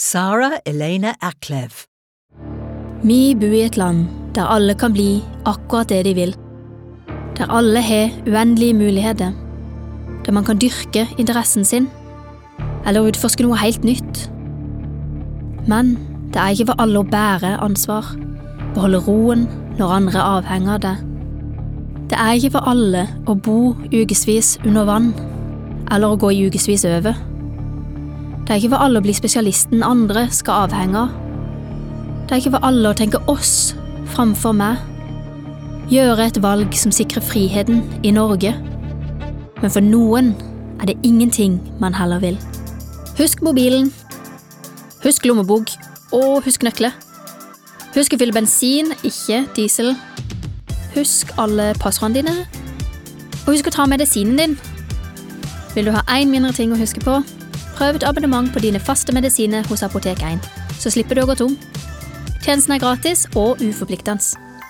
Sarah Elena Aklev. Vi bor i et land der alle kan bli akkurat det de vil. Der alle har uendelige muligheter. Der man kan dyrke interessen sin, eller utforske noe helt nytt. Men det er ikke for alle å bære ansvar, beholde roen når andre er avhengig av det. Det er ikke for alle å bo ukesvis under vann, eller å gå i ukesvis over. Det er ikke for alle å bli spesialisten andre skal avhenge av. Det er ikke for alle å tenke oss framfor meg. Gjøre et valg som sikrer friheten i Norge. Men for noen er det ingenting man heller vil. Husk mobilen. Husk lommebok. Og husk nøkler. Husk å fylle bensin, ikke diesel. Husk alle passordene dine. Og husk å ta medisinen din. Vil du ha en mindre ting å huske på? Prøv et abonnement på dine faste medisiner hos Apotek 1, så slipper du å gå tom. Tjenesten er gratis og uforpliktende.